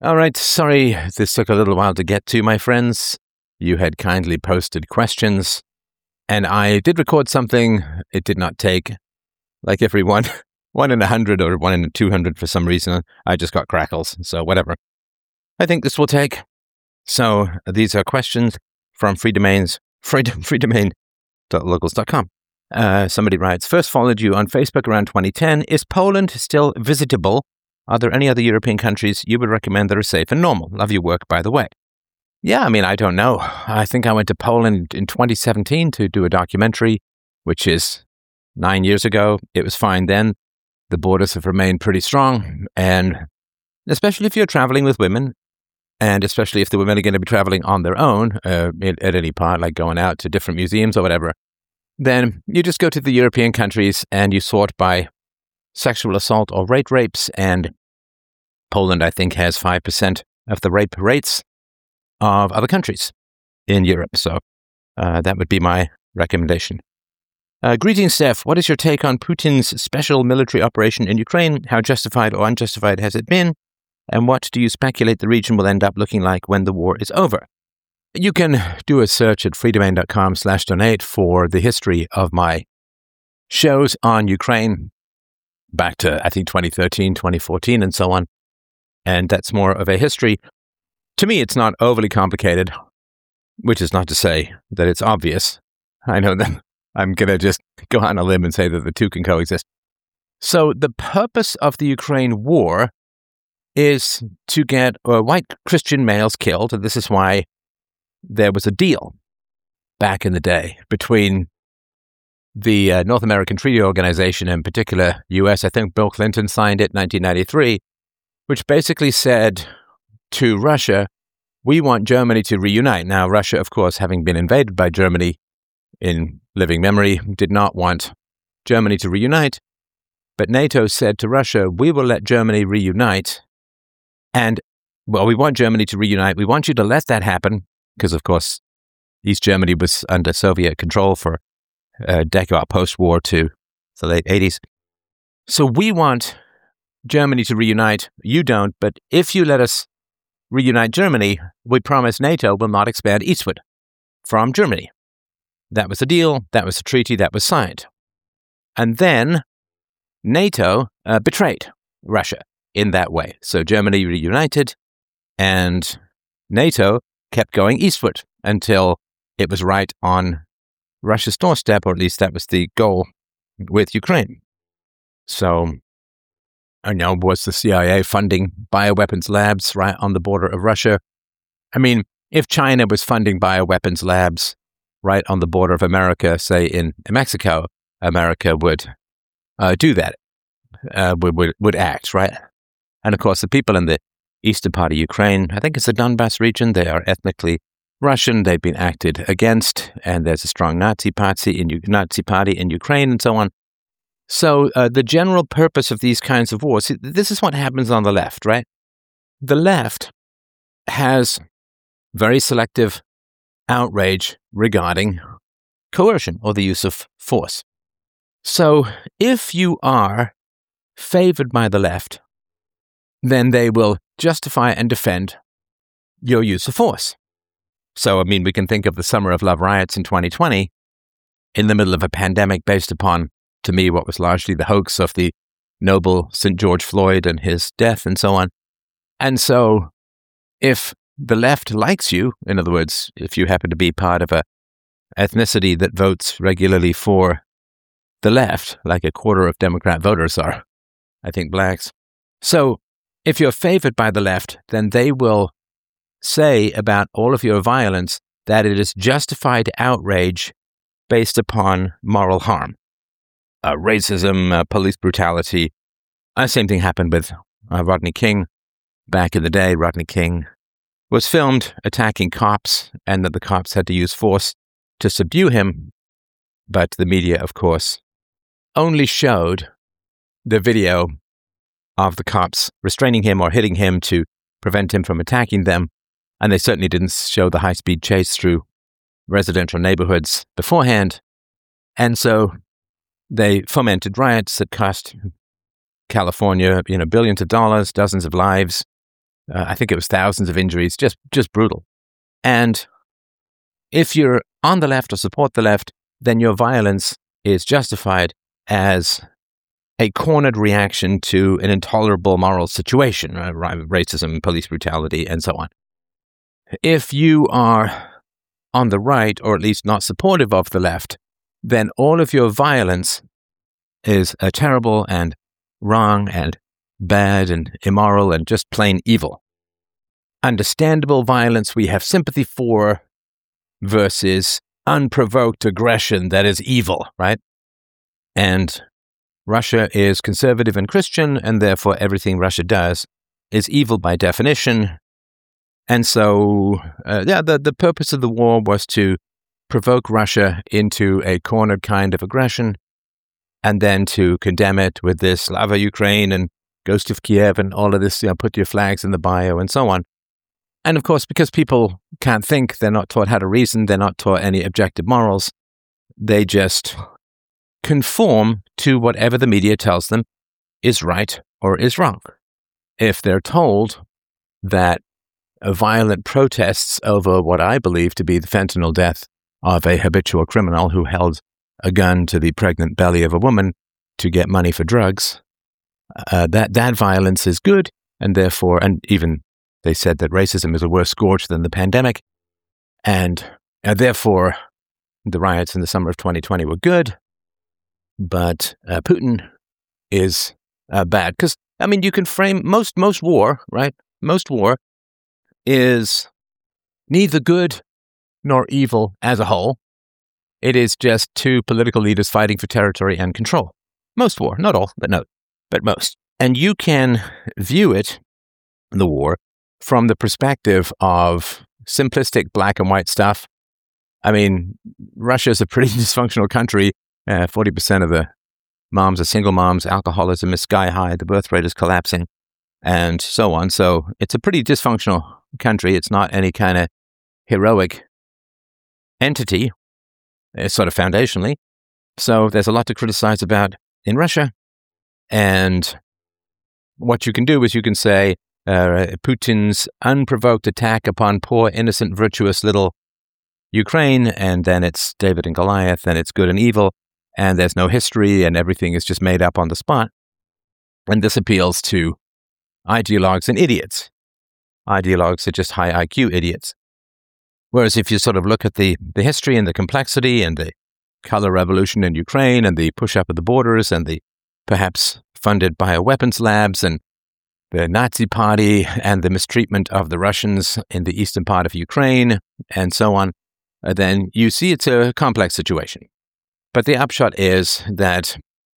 All right, sorry this took a little while to get to, my friends. You had kindly posted questions, and I did record something. It did not take, like every one in 100 or 1 in 200 for some reason. I just got crackles, so whatever. I think this will take. So these are questions from freedomain.locals.com. Somebody writes, first followed you on Facebook around 2010. Is Poland still visitable? Are there any other European countries you would recommend that are safe and normal? Love your work, by the way. Yeah, I mean, I don't know. I think I went to Poland in 2017 to do a documentary, which is 9 years ago. It was fine then. The borders have remained pretty strong, and especially if you're traveling with women, and especially if the women are going to be traveling on their own at any part, like going out to different museums or whatever, then you just go to the European countries and you sort by sexual assault or rapes, and Poland, I think, has 5% of the rape rates of other countries in Europe. So that would be my recommendation. Greetings, Steph. What is your take on Putin's special military operation in Ukraine? How justified or unjustified has it been? And what do you speculate the region will end up looking like when the war is over? You can do a search at freedomain.com/donate for the history of my shows on Ukraine back to, I think, 2013, 2014, and so on. And that's more of a history. To me, it's not overly complicated, which is not to say that it's obvious. I know that I'm going to just go on a limb and say that the two can coexist. So the purpose of the Ukraine war is to get white Christian males killed. And this is why there was a deal back in the day between the North American Treaty Organization, in particular U.S., I think Bill Clinton signed it in 1993, which basically said to Russia, we want Germany to reunite. Now, Russia, of course, having been invaded by Germany in living memory, did not want Germany to reunite. But NATO said to Russia, we will let Germany reunite. And, well, we want Germany to reunite. We want you to let that happen. Because, of course, East Germany was under Soviet control for a decade post-war to the late 80s. So we want Germany to reunite. You don't. But if you let us reunite Germany, we promise NATO will not expand eastward from Germany. That was the deal. That was the treaty that was signed. And then NATO betrayed Russia in that way. So Germany reunited, and NATO kept going eastward until it was right on Russia's doorstep, or at least that was the goal with Ukraine. So, I know, was the CIA funding bioweapons labs right on the border of Russia? I mean, if China was funding bioweapons labs right on the border of America, say in Mexico, America would do that, would act, right? And of course, the people in the eastern part of Ukraine, I think it's the Donbass region, they are ethnically Russian. They've been acted against, and there's a strong Nazi party in Ukraine and so on. So the general purpose of these kinds of wars, this is what happens on the left, right? The left has very selective outrage regarding coercion or the use of force. So if you are favored by the left, then they will justify and defend your use of force. So, I mean, we can think of the Summer of Love riots in 2020 in the middle of a pandemic based upon, to me, what was largely the hoax of the noble St. George Floyd and his death and so on. And so if the left likes you, in other words, if you happen to be part of a ethnicity that votes regularly for the left, like a quarter of Democrat voters are, I think, blacks. So if you're favored by the left, then they will say about all of your violence that it is justified outrage based upon moral harm. Racism, police brutality. Same thing happened with Rodney King. Back in the day, Rodney King was filmed attacking cops, and that the cops had to use force to subdue him. But the media, of course, only showed the video of the cops restraining him or hitting him to prevent him from attacking them. And they certainly didn't show the high-speed chase through residential neighborhoods beforehand. And so they fomented riots that cost California, billions of dollars, dozens of lives, I think it was thousands of injuries, just brutal. And if you're on the left or support the left, then your violence is justified as a cornered reaction to an intolerable moral situation, racism, police brutality, and so on. If you are on the right, or at least not supportive of the left, then all of your violence is terrible and wrong and bad and immoral and just plain evil. Understandable violence we have sympathy for versus unprovoked aggression that is evil, right? And Russia is conservative and Christian, and therefore everything Russia does is evil by definition. And so, the purpose of the war was to provoke Russia into a cornered kind of aggression, and then to condemn it with this Slava Ukraine and Ghost of Kiev and all of this, put your flags in the bio and so on. And of course, because people can't think, they're not taught how to reason, they're not taught any objective morals, they just conform to whatever the media tells them is right or is wrong. If they're told that violent protests over what I believe to be the fentanyl death of a habitual criminal who held a gun to the pregnant belly of a woman to get money for drugs, that violence is good, and therefore, and even they said that racism is a worse scourge than the pandemic, and therefore the riots in the summer of 2020 were good, but Putin is bad. Because, you can frame most war, right? Most war is neither good nor evil as a whole. It is just two political leaders fighting for territory and control. Most war, not all, but most. And you can view it, the war, from the perspective of simplistic black and white stuff. Russia is a pretty dysfunctional country. 40% of the moms are single moms. Alcoholism is sky high. The birth rate is collapsing, and so on. So it's a pretty dysfunctional country. It's not any kind of heroic entity, sort of foundationally. So there's a lot to criticize about in Russia. And what you can do is you can say Putin's unprovoked attack upon poor, innocent, virtuous little Ukraine, and then it's David and Goliath, and it's good and evil, and there's no history, and everything is just made up on the spot. And this appeals to ideologues and idiots. Ideologues are just high IQ idiots. Whereas if you sort of look at the history and the complexity and the color revolution in Ukraine and the push up of the borders and the perhaps funded bioweapons labs and the Nazi party and the mistreatment of the Russians in the eastern part of Ukraine and so on, then you see it's a complex situation. But the upshot is that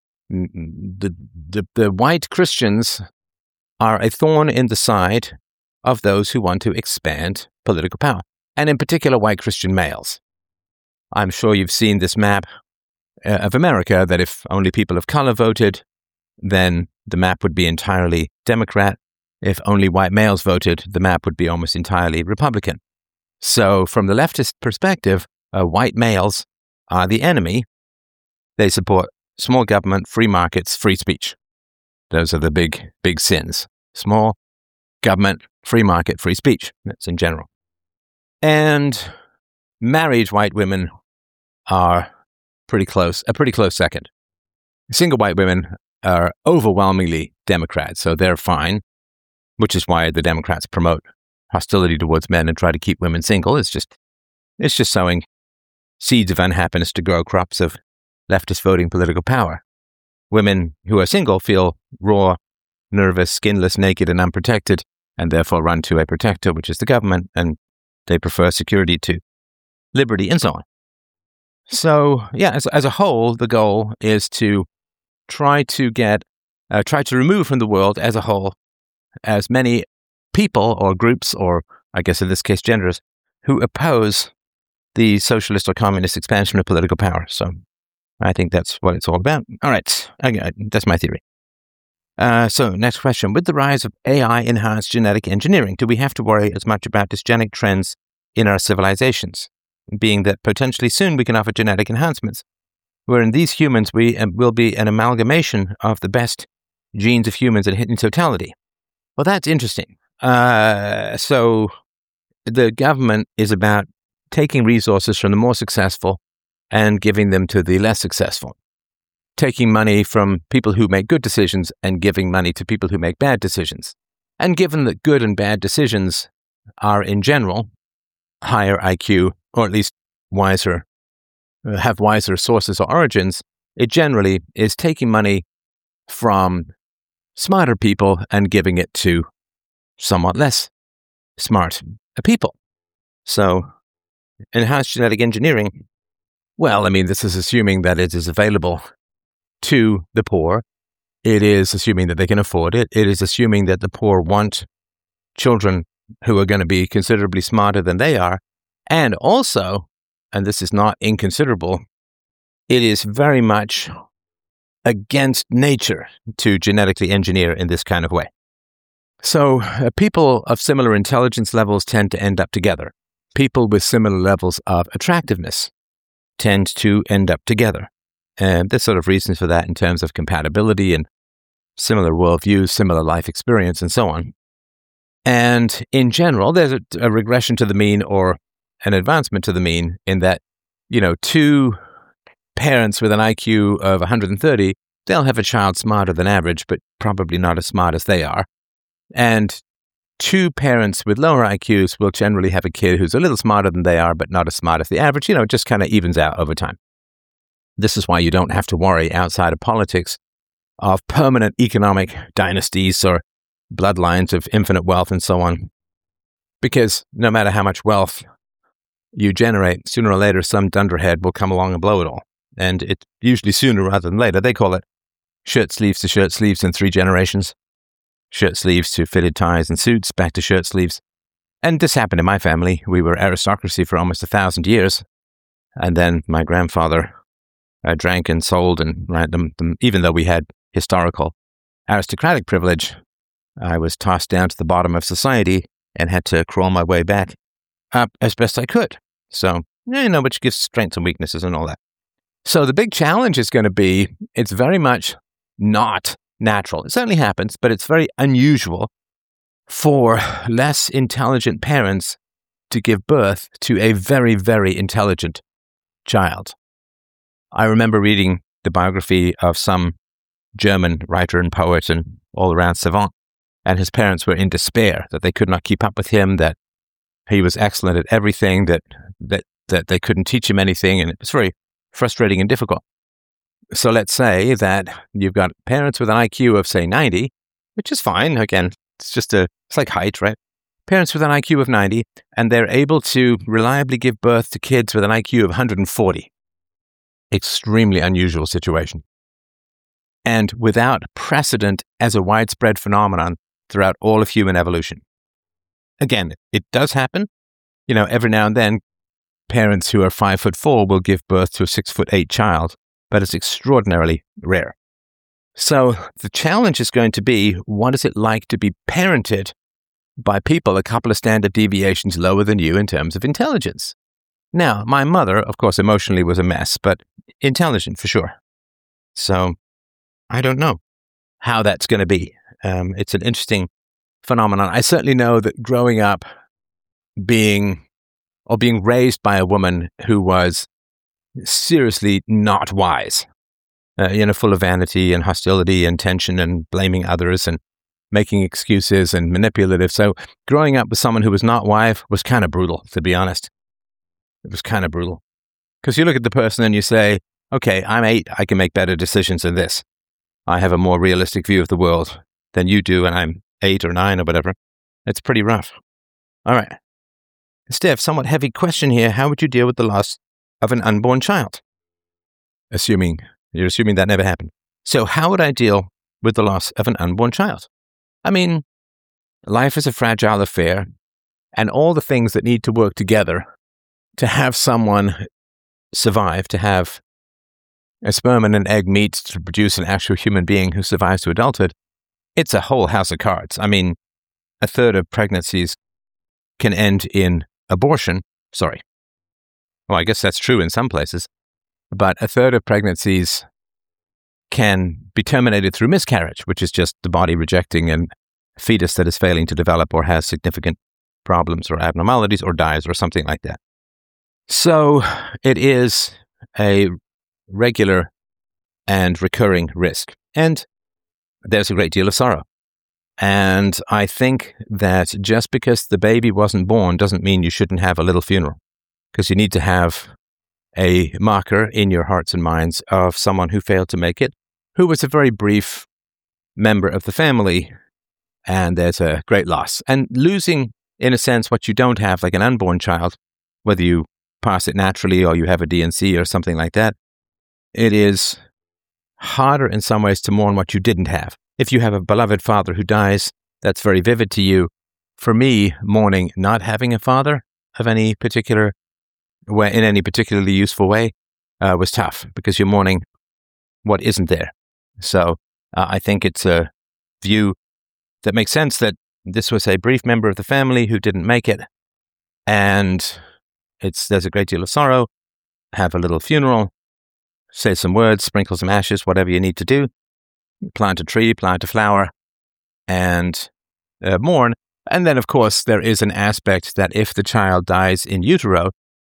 the white Christians are a thorn in the side of those who want to expand political power, and in particular white Christian males. I'm sure you've seen this map of America, that if only people of color voted, then the map would be entirely Democrat. If only white males voted, the map would be almost entirely Republican. So from the leftist perspective, white males are the enemy. They support small government, free markets, free speech. Those are the big sins. Small government, free market, free speech. That's in general. And married white women are a pretty close second. Single white women are overwhelmingly Democrat, so they're fine, which is why the Democrats promote hostility towards men and try to keep women single. It's just sowing seeds of unhappiness to grow crops of leftist voting political power. Women who are single feel raw, nervous, skinless, naked, and unprotected, and therefore run to a protector, which is the government, and they prefer security to liberty, and so on. So, as a whole, the goal is to try to remove from the world as a whole as many people or groups, or I guess in this case genders, who oppose the socialist or communist expansion of political power. So I think that's what it's all about. All right, that's my theory. So next question. With the rise of AI-enhanced genetic engineering, do we have to worry as much about dysgenic trends in our civilizations, being that potentially soon we can offer genetic enhancements, wherein these humans will be an amalgamation of the best genes of humans in totality? Well, that's interesting. So the government is about taking resources from the more successful and giving them to the less successful. Taking money from people who make good decisions and giving money to people who make bad decisions. And given that good and bad decisions are, in general, higher IQ, or at least wiser, have wiser sources or origins, it generally is taking money from smarter people and giving it to somewhat less smart people. So, enhanced genetic engineering, well, I mean, this is assuming that it is available to the poor. It is assuming that they can afford it. It is assuming that the poor want children who are going to be considerably smarter than they are. And also, and this is not inconsiderable, it is very much against nature to genetically engineer in this kind of way. So people of similar intelligence levels tend to end up together. People with similar levels of attractiveness tend to end up together. And there's sort of reasons for that in terms of compatibility and similar worldviews, similar life experience, and so on. And in general, there's a regression to the mean or an advancement to the mean in that, two parents with an IQ of 130, they'll have a child smarter than average, but probably not as smart as they are. And two parents with lower IQs will generally have a kid who's a little smarter than they are, but not as smart as the average. It just kind of evens out over time. This is why you don't have to worry outside of politics of permanent economic dynasties or bloodlines of infinite wealth and so on. Because no matter how much wealth you generate, sooner or later some dunderhead will come along and blow it all. And it's usually sooner rather than later. They call it shirt sleeves to shirt sleeves in 3 generations. Shirt sleeves to fitted ties and suits, back to shirt sleeves. And this happened in my family. We were aristocracy for almost 1,000 years. And then my grandfather drank and sold, and even though we had historical aristocratic privilege, I was tossed down to the bottom of society and had to crawl my way back up as best I could. So, which gives strengths and weaknesses and all that. So the big challenge is going to be, it's very much not natural. It certainly happens, but it's very unusual for less intelligent parents to give birth to a very, very intelligent child. I remember reading the biography of some German writer and poet and all-around savant, and his parents were in despair that they could not keep up with him, that he was excellent at everything, that they couldn't teach him anything, and it was very frustrating and difficult. So let's say that you've got parents with an IQ of, say, 90, which is fine. Again, it's like height, right? Parents with an IQ of 90, and they're able to reliably give birth to kids with an IQ of 140. Extremely unusual situation. And without precedent as a widespread phenomenon throughout all of human evolution. Again, it does happen. Every now and then, parents who are 5'4" will give birth to a 6'8" child, but it's extraordinarily rare. So the challenge is going to be, what is it like to be parented by people a couple of standard deviations lower than you in terms of intelligence? Now, my mother, of course, emotionally was a mess, but intelligent for sure. So I don't know how that's going to be. It's an interesting phenomenon. I certainly know that growing up being raised by a woman who was seriously not wise, full of vanity and hostility and tension and blaming others and making excuses and manipulative. So growing up with someone who was not wise was kind of brutal, to be honest. It was kind of brutal. Because you look at the person and you say, okay, I'm 8, I can make better decisions than this. I have a more realistic view of the world than you do, and I'm 8 or 9 or whatever. It's pretty rough. All right. Steph, somewhat heavy question here. How would you deal with the loss of an unborn child? You're assuming that never happened. So how would I deal with the loss of an unborn child? I mean, life is a fragile affair, and all the things that need to work together to have someone survive, to have a sperm and an egg meet to produce an actual human being who survives to adulthood, it's a whole house of cards. I mean, 1/3 of pregnancies can end in abortion. Sorry. Well, I guess that's true in some places. But 1/3 of pregnancies can be terminated through miscarriage, which is just the body rejecting fetus that is failing to develop or has significant problems or abnormalities or dies or something like that. So it is a regular and recurring risk. And there's a great deal of sorrow. And I think that just because the baby wasn't born doesn't mean you shouldn't have a little funeral, because you need to have a marker in your hearts and minds of someone who failed to make it, who was a very brief member of the family, and there's a great loss. And losing, in a sense, what you don't have, like an unborn child, whether you pass it naturally or you have a D&C or something like that, it is harder in some ways to mourn what you didn't have. If you have a beloved father who dies, that's very vivid to you. For me, mourning not having a father of any particular way, in any particularly useful way, was tough, because you're mourning what isn't there. So I think it's a view that makes sense, that this was a brief member of the family who didn't make it, and there's a great deal of sorrow. Have a little funeral, say some words, sprinkle some ashes, whatever you need to do. Plant a tree, plant a flower, and mourn. And then, of course, there is an aspect that if the child dies in utero,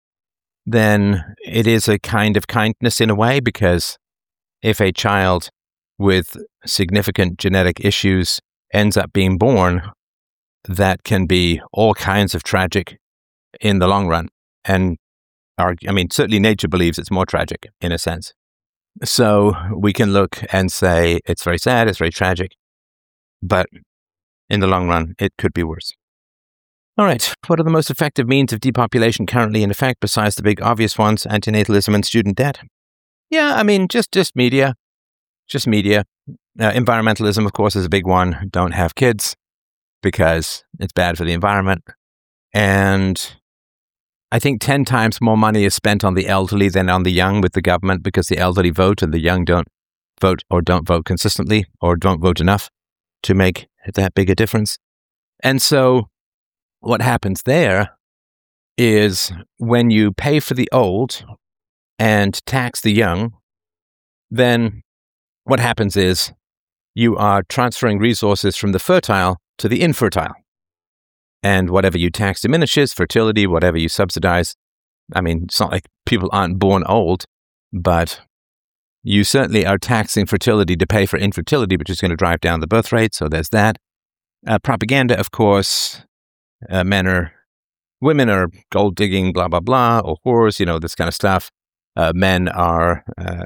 then it is a kind of kindness in a way, because if a child with significant genetic issues ends up being born, that can be all kinds of tragic in the long run. And certainly nature believes it's more tragic in a sense. So we can look and say it's very sad, it's very tragic, but in the long run, it could be worse. All right, what are the most effective means of depopulation currently in effect besides the big obvious ones, antinatalism and student debt? Yeah, just media. Just media. Environmentalism, of course, is a big one. Don't have kids because it's bad for the environment. And I think 10 times more money is spent on the elderly than on the young with the government, because the elderly vote and the young don't vote, or don't vote consistently, or don't vote enough to make that big a difference. And so what happens there is, when you pay for the old and tax the young, then what happens is you are transferring resources from the fertile to the infertile. And whatever you tax diminishes, fertility, whatever you subsidize. It's not like people aren't born old, but you certainly are taxing fertility to pay for infertility, which is going to drive down the birth rate. So there's that. Propaganda, of course. Women are gold digging, blah, blah, blah, or whores, this kind of stuff. Men are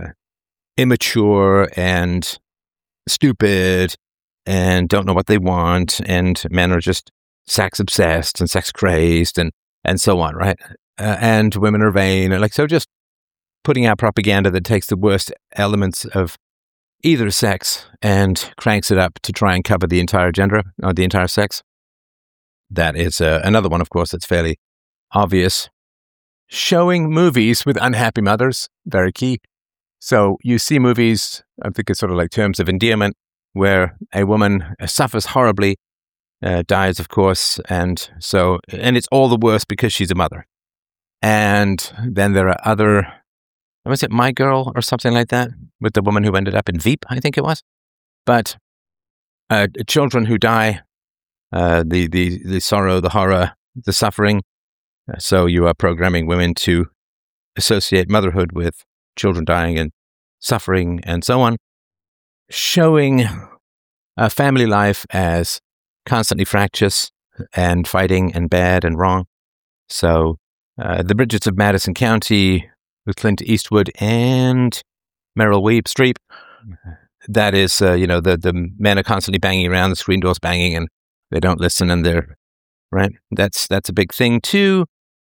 immature and stupid and don't know what they want. And men are just sex obsessed and sex crazed and so on, right? And women are vain. So just putting out propaganda that takes the worst elements of either sex and cranks it up to try and cover the entire gender or the entire sex. That is another one, of course, that's fairly obvious. Showing movies with unhappy mothers, very key. So you see movies, I think it's sort of like terms of endearment, where a woman suffers horribly, dies, of course, and it's all the worse because she's a mother. And then there are other, was it My Girl or something like that, with the woman who ended up in Veep, I think it was. But children who die, the sorrow, the horror, the suffering. So you are programming women to associate motherhood with children dying and suffering and so on. Showing family life as constantly fractious and fighting and bad and wrong. So The Bridges of Madison County with Clint Eastwood and Meryl Streep. That is, the men are constantly banging around, the screen doors banging, and they don't listen, and they're, right? That's a big thing too.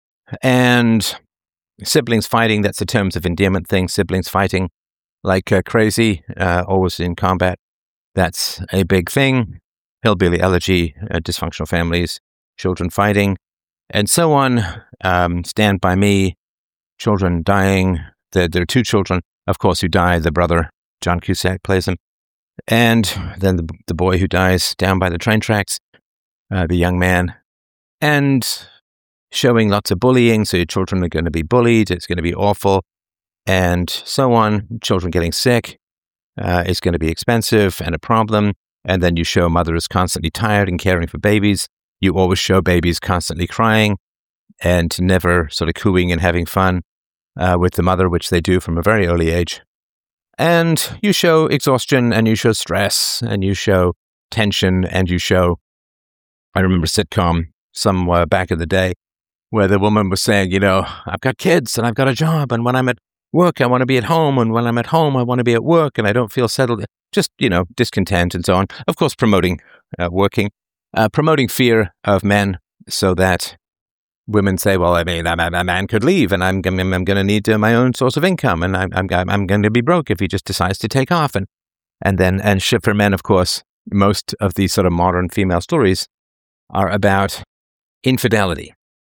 And siblings fighting, that's a terms of endearment thing, siblings fighting like crazy, always in combat. That's a big thing. Hillbilly elegy, dysfunctional families, children fighting, and so on. Stand By Me, children dying. There are two children, of course, who die. The brother, John Cusack, plays him. And then the boy who dies down by the train tracks, the young man. And showing lots of bullying, so your children are going to be bullied, it's going to be awful, and so on. Children getting sick is going to be expensive and a problem. and then you show mothers constantly tired and caring for babies. You always show babies constantly crying and never sort of cooing and having fun with the mother, which they do from a very early age. And you show exhaustion, and you show stress, and you show tension, and you show, I remember a sitcom somewhere back in the day where the woman was saying, I've got kids and I've got a job, and when I'm at work, I want to be at home, and when I'm at home, I want to be at work, and I don't feel settled. Just, discontent and so on. Of course, promoting fear of men so that women say, well, I mean, that man could leave, and I'm going to need my own source of income, and I'm going to be broke if he just decides to take off. And for men, of course, most of these sort of modern female stories are about infidelity.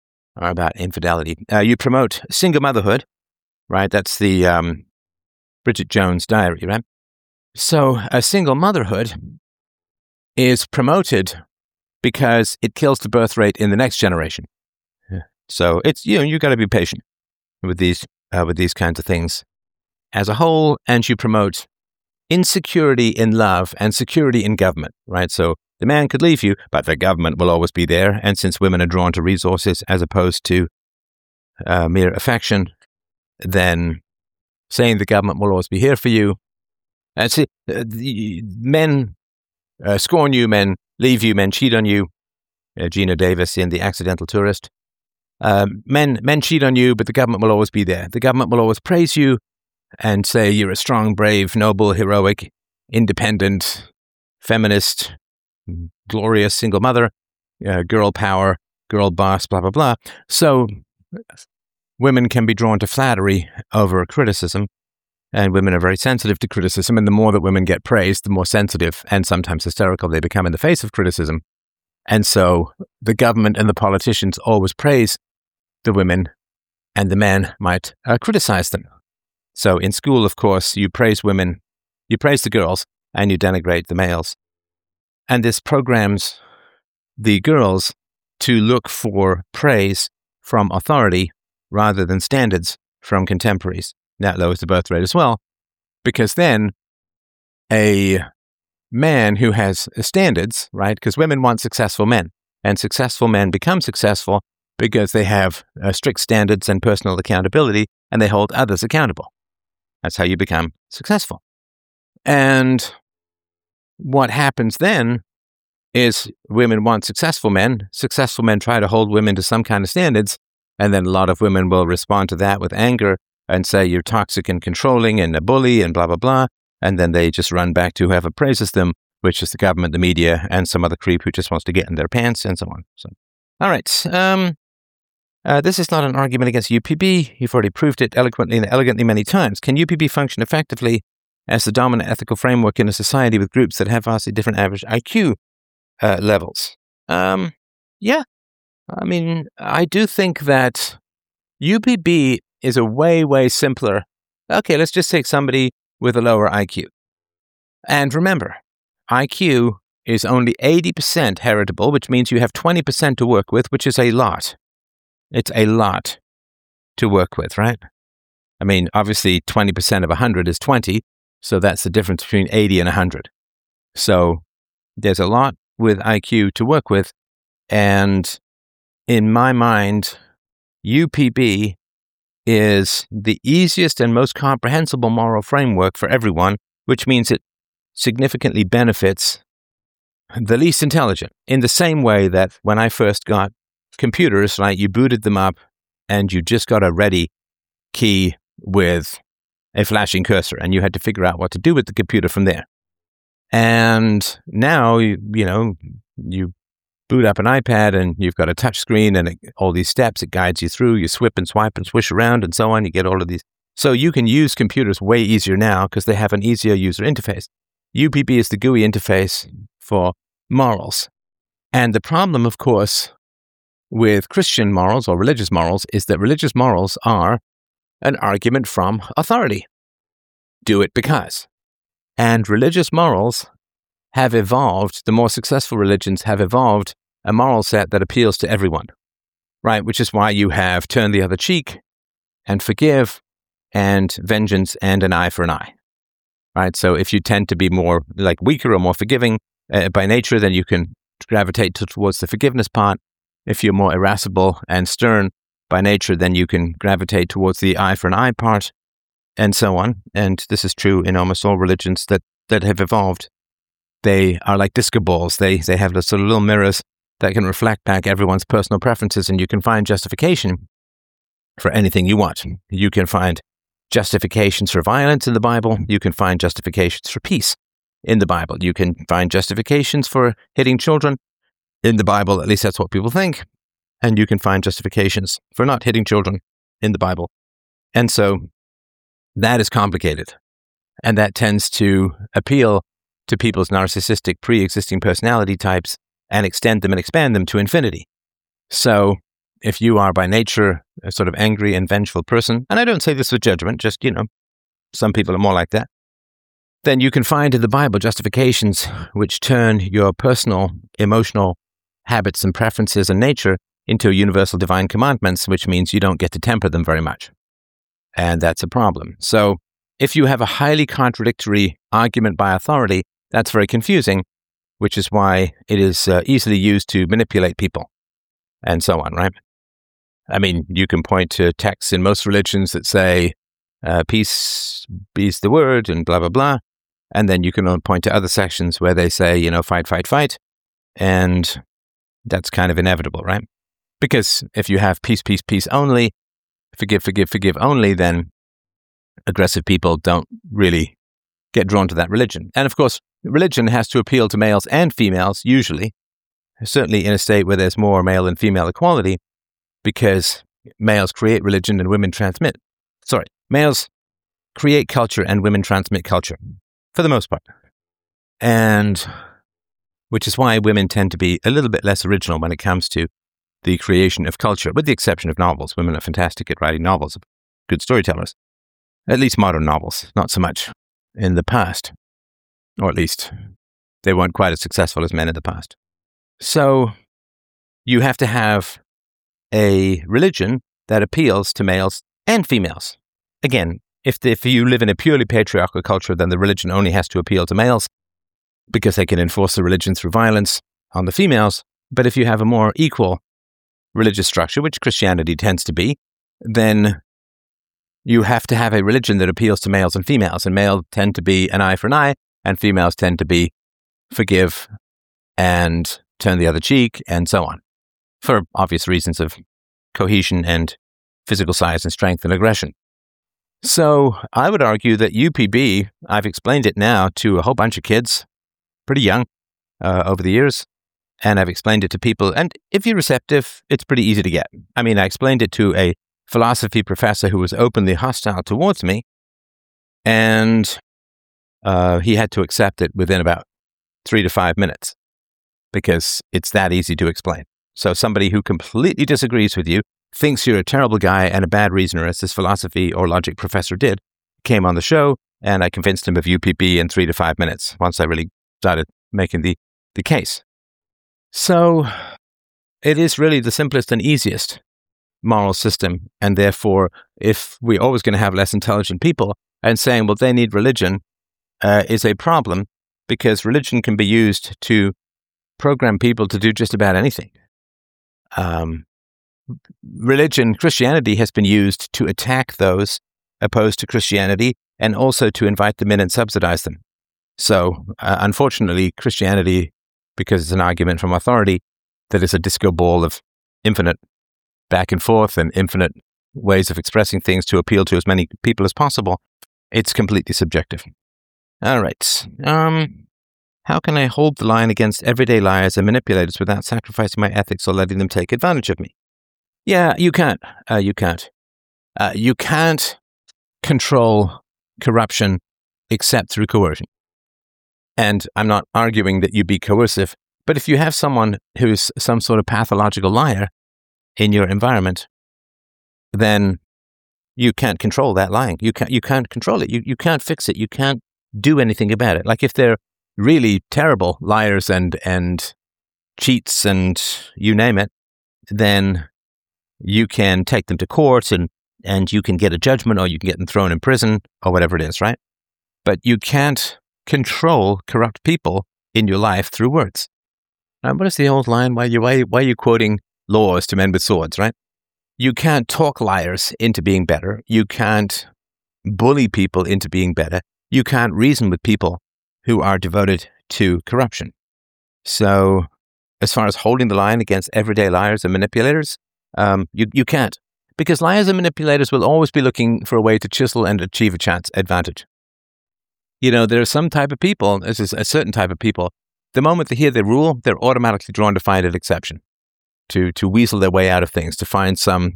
You promote single motherhood, right? That's the Bridget Jones' Diary, right? So a single motherhood is promoted because it kills the birth rate in the next generation. So it's, you got to be patient with these kinds of things as a whole, and you promote insecurity in love and security in government, right? So the man could leave you, but the government will always be there. And since women are drawn to resources as opposed to mere affection, then saying the government will always be here for you. And see, men scorn you, men leave you, men cheat on you. Gina Davis in The Accidental Tourist. Men cheat on you, but the government will always be there. The government will always praise you and say you're a strong, brave, noble, heroic, independent, feminist, glorious single mother, girl power, girl boss, blah, blah, blah. So women can be drawn to flattery over criticism, and women are very sensitive to criticism, and the more that women get praised, the more sensitive and sometimes hysterical they become in the face of criticism. And so the government and the politicians always praise the women, and the men might criticize them. So in school, of course, you praise women, you praise the girls, and you denigrate the males. And this programs the girls to look for praise from authority rather than standards from contemporaries. That lowers the birth rate as well, because then a man who has standards, right? Because women want successful men, and successful men become successful because they have strict standards and personal accountability, and they hold others accountable. That's how you become successful. And what happens then is women want successful men. Successful men try to hold women to some kind of standards, and then a lot of women will respond to that with anger and say you're toxic and controlling and a bully and blah, blah, blah. And then they just run back to whoever praises them, which is the government, the media, and some other creep who just wants to get in their pants and so on. So, all right. This is not an argument against UPB. You've already proved it eloquently and elegantly many times. Can UPB function effectively as the dominant ethical framework in a society with groups that have vastly different average IQ levels? Yeah. I mean, I do think that UPB is a way, way simpler. Okay, let's just take somebody with a lower IQ. And remember, IQ is only 80% heritable, which means you have 20% to work with, which is a lot. It's a lot to work with, right? I mean, obviously 20% of 100 is 20, so that's the difference between 80 and 100. So there's a lot with IQ to work with, and in my mind, UPB is the easiest and most comprehensible moral framework for everyone, which means it significantly benefits the least intelligent. In the same way that when I first got computers, right, you booted them up and you just got a ready key with a flashing cursor, and you had to figure out what to do with the computer from there. And now, you boot up an iPad and you've got a touch screen and all these steps it guides you through. You swip and swipe and swish around and so on. You get all of these. So you can use computers way easier now because they have an easier user interface. UPB is the GUI interface for morals. And the problem, of course, with Christian morals or religious morals is that religious morals are an argument from authority. Do it because. And religious morals have evolved, the more successful religions have evolved a moral set that appeals to everyone, right? Which is why you have turn the other cheek and forgive and vengeance and an eye for an eye, right? So if you tend to be more like weaker or more forgiving, by nature, then you can gravitate towards the forgiveness part. If you're more irascible and stern by nature, then you can gravitate towards the eye for an eye part, and so on. And this is true in almost all religions that have evolved. They are like disco balls. They have the sort of little mirrors that can reflect back everyone's personal preferences, and you can find justification for anything you want. You can find justifications for violence in the Bible. You can find justifications for peace in the Bible. You can find justifications for hitting children in the Bible. At least that's what people think. And you can find justifications for not hitting children in the Bible. And so that is complicated. And that tends to appeal to people's narcissistic pre-existing personality types and extend them and expand them to infinity. So if you are by nature a sort of angry and vengeful person, and I don't say this with judgment, just, some people are more like that, then you can find in the Bible justifications which turn your personal, emotional habits and preferences and nature into universal divine commandments, which means you don't get to temper them very much. And that's a problem. So if you have a highly contradictory argument by authority, that's very confusing, which is why it is easily used to manipulate people and so on, right? I mean, you can point to texts in most religions that say, peace is the word and blah, blah, blah. And then you can point to other sections where they say, fight, fight, fight. And that's kind of inevitable, right? Because if you have peace, peace, peace only, forgive, forgive, forgive only, then aggressive people don't really get drawn to that religion. And of course, religion has to appeal to males and females, usually, certainly in a state where there's more male and female equality, because males create religion and women transmit. Males create culture and women transmit culture, for the most part. And which is why women tend to be a little bit less original when it comes to the creation of culture, with the exception of novels. Women are fantastic at writing novels, good storytellers. At least modern novels, not so much in the past. Or at least they weren't quite as successful as men in the past. So you have to have a religion that appeals to males and females. Again, if you live in a purely patriarchal culture, then the religion only has to appeal to males because they can enforce the religion through violence on the females. But if you have a more equal religious structure, which Christianity tends to be, then you have to have a religion that appeals to males and females. And males tend to be an eye for an eye, and females tend to be forgive and turn the other cheek, and so on, for obvious reasons of cohesion and physical size and strength and aggression. So I would argue that UPB, I've explained it now to a whole bunch of kids, pretty young, over the years, and I've explained it to people. And if you're receptive, it's pretty easy to get. I mean, I explained it to a philosophy professor who was openly hostile towards me, and he had to accept it within about 3 to 5 minutes because it's that easy to explain. So somebody who completely disagrees with you, thinks you're a terrible guy and a bad reasoner, as this philosophy or logic professor did, came on the show, and I convinced him of UPB in 3 to 5 minutes once I really started making the case. So it is really the simplest and easiest moral system, and therefore, if we're always going to have less intelligent people, and saying, well, they need religion, is a problem, because religion can be used to program people to do just about anything. Christianity has been used to attack those opposed to Christianity and also to invite them in and subsidize them. So, unfortunately, Christianity, because it's an argument from authority that is a disco ball of infinite back and forth and infinite ways of expressing things to appeal to as many people as possible, it's completely subjective. All right. How can I hold the line against everyday liars and manipulators without sacrificing my ethics or letting them take advantage of me? Yeah, you can't. You can't control corruption except through coercion. And I'm not arguing that you be coercive, but if you have someone who's some sort of pathological liar in your environment, then you can't control that lying. You can't control it. You can't fix it. You can't do anything about it. Like if they're really terrible liars and cheats and you name it, then you can take them to court and you can get a judgment, or you can get them thrown in prison or whatever it is, right? But you can't control corrupt people in your life through words. What is the old line? Why are you quoting laws to men with swords, right? You can't talk liars into being better. You can't bully people into being better. You can't reason with people who are devoted to corruption. So as far as holding the line against everyday liars and manipulators, you can't. Because liars and manipulators will always be looking for a way to chisel and achieve a chance advantage. There are some type of people, this is a certain type of people, the moment they hear the rule, they're automatically drawn to find an exception, to weasel their way out of things, to find some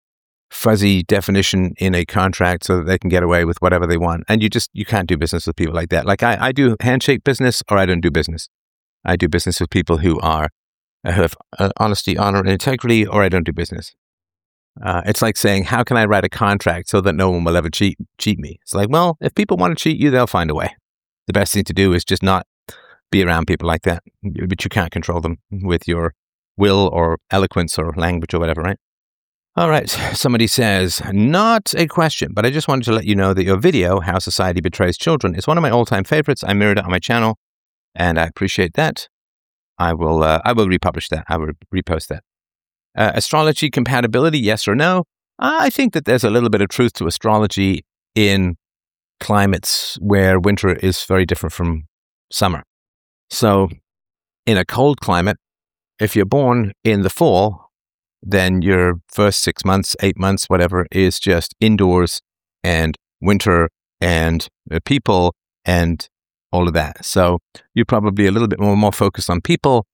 fuzzy definition in a contract so that they can get away with whatever they want. And you can't do business with people like that. Like I do handshake business, or I don't do business. I do business with people who have honesty, honor, and integrity, or I don't do business. It's like saying, how can I write a contract so that no one will ever cheat me? It's like, well, if people want to cheat you, they'll find a way. The best thing to do is just not be around people like that, but you can't control them with your will or eloquence or language or whatever, right? All right. Somebody says, not a question, but I just wanted to let you know that your video, How Society Betrays Children, is one of my all-time favorites. I mirrored it on my channel, and I appreciate that. I will republish that. I will repost that. Astrology compatibility, yes or no? I think that there's a little bit of truth to astrology in climates where winter is very different from summer. So in a cold climate, if you're born in the fall, then your first 6 months, 8 months, whatever, is just indoors and winter and people and all of that. So you're probably a little bit more focused on people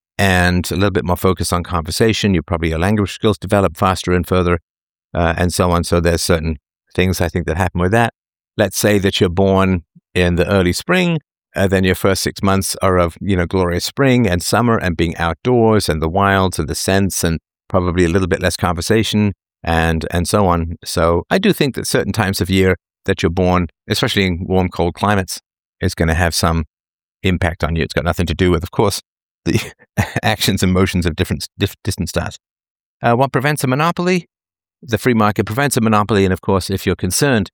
and a little bit more focused on conversation. Your language skills develop faster and further and so on. So there's certain things I think that happen with that. Let's say that you're born in the early spring. Then your first 6 months are of, glorious spring and summer and being outdoors and the wilds and the scents and probably a little bit less conversation and so on. So I do think that certain times of year that you're born, especially in warm, cold climates, is going to have some impact on you. It's got nothing to do with, of course, the actions and motions of distant stars. What prevents a monopoly? The free market prevents a monopoly. And of course, if you're concerned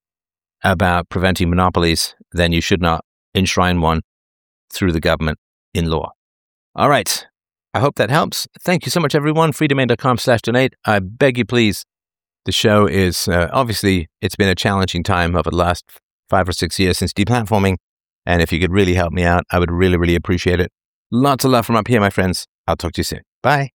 about preventing monopolies, then you should not enshrine one through the government in law. All right. I hope that helps. Thank you so much, everyone. freedomain.com/donate. I beg you, please. The show is, obviously, it's been a challenging time over the last 5 or 6 years since deplatforming. And if you could really help me out, I would really, really appreciate it. Lots of love from up here, my friends. I'll talk to you soon. Bye.